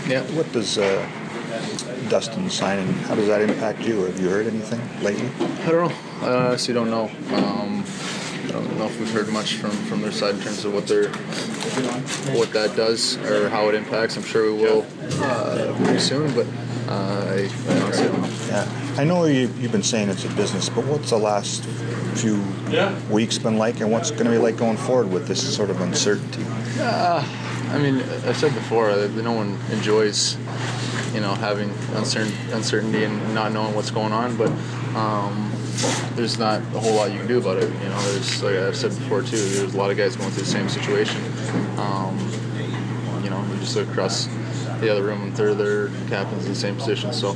Yeah. What does Dustin signing, how does that impact you? Have you heard anything lately? I don't know. I honestly don't know. I don't know if we've heard much from their side in terms of what that does or how it impacts. I'm sure we will pretty soon, but I honestly don't know. Yeah, I know you've been saying it's a business, but what's the last few weeks been like, and what's going to be like going forward with this sort of uncertainty? I mean, I've said before that no one enjoys, having uncertainty and not knowing what's going on, but there's not a whole lot you can do about it. There's, like I've said before too, there's a lot of guys going through the same situation. You just look across the other room and their captain's in the same position. So,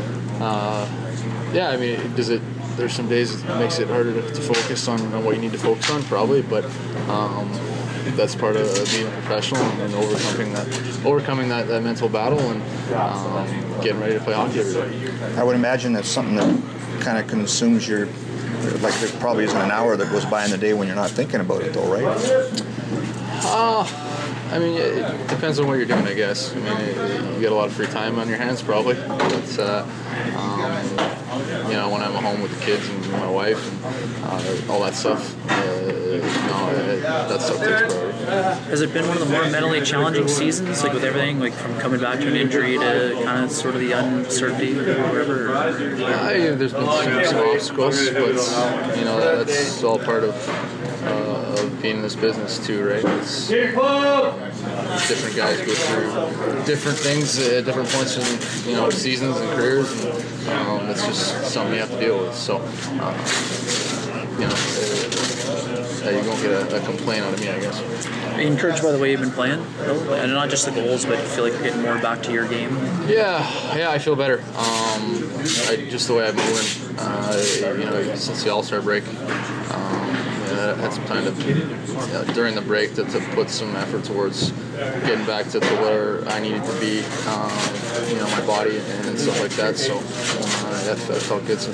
I mean, there's some days it makes it harder to focus on what you need to focus on, probably, but that's part of being a professional and overcoming that mental battle and getting ready to play hockey every day. I would imagine that's something that kind of consumes your, like there probably isn't an hour that goes by in the day when you're not thinking about it though, right? I mean, it depends on what you're doing, I guess. I mean, you get a lot of free time on your hands, probably. But, when I'm at home with the kids and my wife and all that stuff, that stuff takes priority. Has it been one of the more mentally challenging seasons, like with everything, like from coming back to an injury to kind of sort of the uncertainty or whatever? There's been some obstacles, but that's all part of being in this business too, right? It's different guys go through different things at different points in seasons and careers, and it's just something you have to deal with. So, you won't get a complaint out of me, I guess. Are you encouraged by the way you've been playing, and not just the goals, but you feel like you're getting more back to your game? Yeah, I feel better. Just the way I'm moving, since the All-Star break. I had some time to, during the break, to put some effort towards getting back to where I needed to be, my body and stuff like that. So that felt good since